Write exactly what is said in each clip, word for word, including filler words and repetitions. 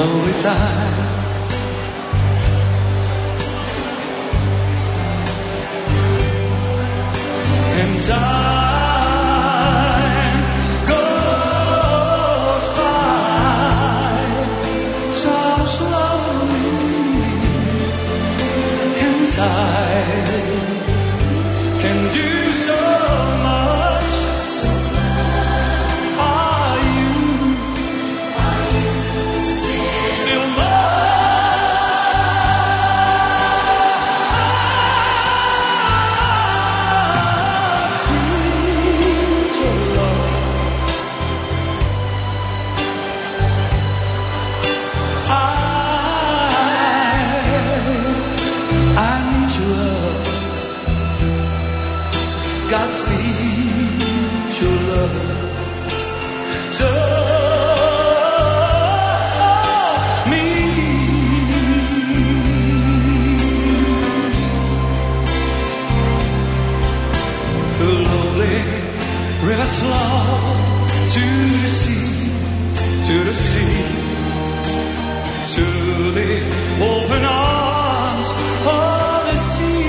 lonely time. And time goes by so slowly, and time can do so much. So are you, are you still, still love? Godspeed your love. Touch me. The lonely rivers flow to the sea, to the sea, to the open arms of the sea.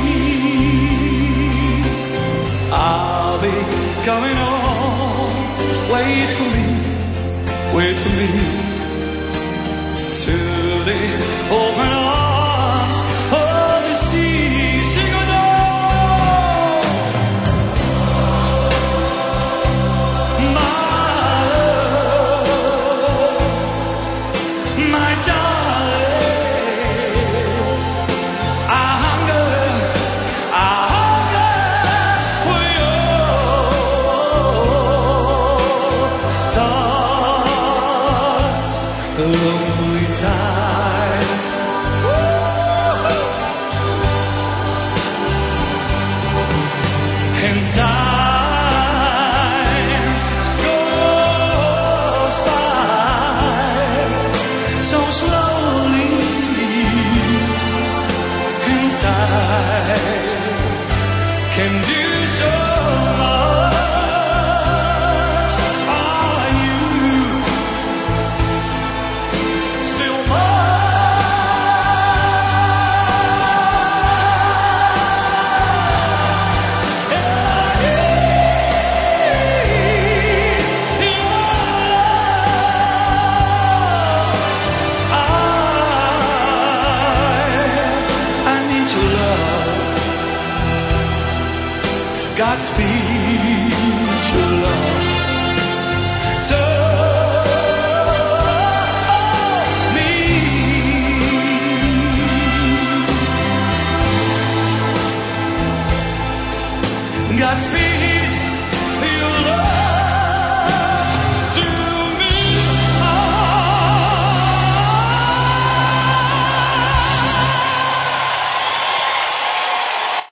I'll be coming home. Wait for me, wait for me, to the open arms of the sea. Sing along, my love, my darling. I hunger, I hunger for your touch. The lonely time. And time goes by so slowly, and time can do so much. Are you still Godspeed.